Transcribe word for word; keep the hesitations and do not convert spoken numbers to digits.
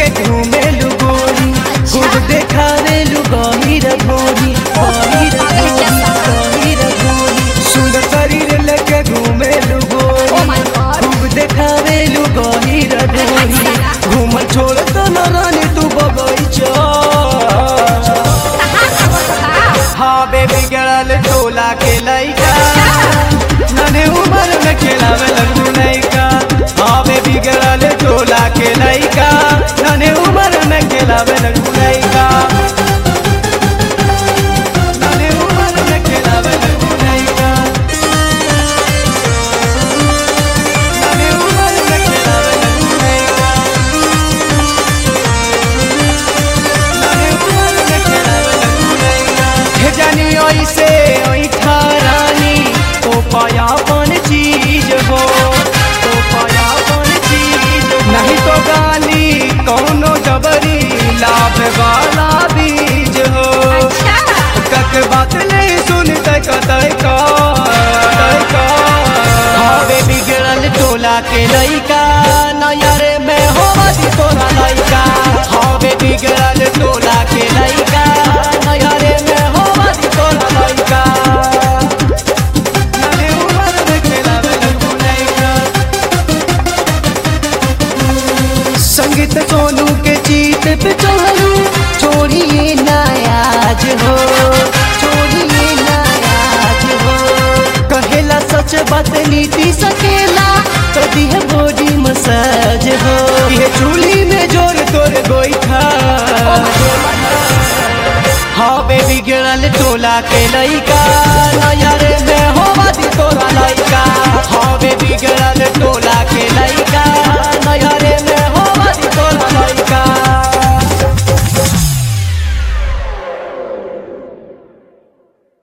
लेके घूमे लू गोरी, खूब देखावे लू गहीर भोरी, गहीर भोरी, गहीर भोरी। सुंदर शरीर लेके घूमे लू गोरी, खूब देखावे लू गहीर भोरी। घूम छोड़ तो न रानी तू बगैचा। हाँ बेबी गड़ल टोला के लइका, नन्हे उम्र में खेलावे लगू लइका। हाँ बेबी गड़ल टोला के लइका, नन्हे उम्र में खेलावे लगू लइका। नन्हे उम्र में खेलावे लगू लइका, नन्हे उम्र में खेलावे लगू लइका, नन्हे उम्र में खेलावे लगू लइका। हे जानी ऐसे ऐठा रानी ओ पायापन चीज हो, ओ पायापन चीज नहीं तो गाली कौनो जबरी लाभ वाला बीज हो। कक बात नहीं सुनते कतई का का। हवे बिगड़ल टोला के लइका, नयरे में होवत तोरा लइका। हवे बिगड़ल टोला के लइका, नयरे में होवत तोरा लइका। नन्हे उम्र में खेलावे लगू लइका। संगीत सोनू के जीत पे चलू, छोड़िए नायाज हो, छोड़िए नायाज हो। कहेला सच बात नीति सकेला, कदी है बॉडी मसाज हो। ये चूली में जोर तोर गोईठा। हाँ बेबी गिरल टोला के लइका, नयरे में हो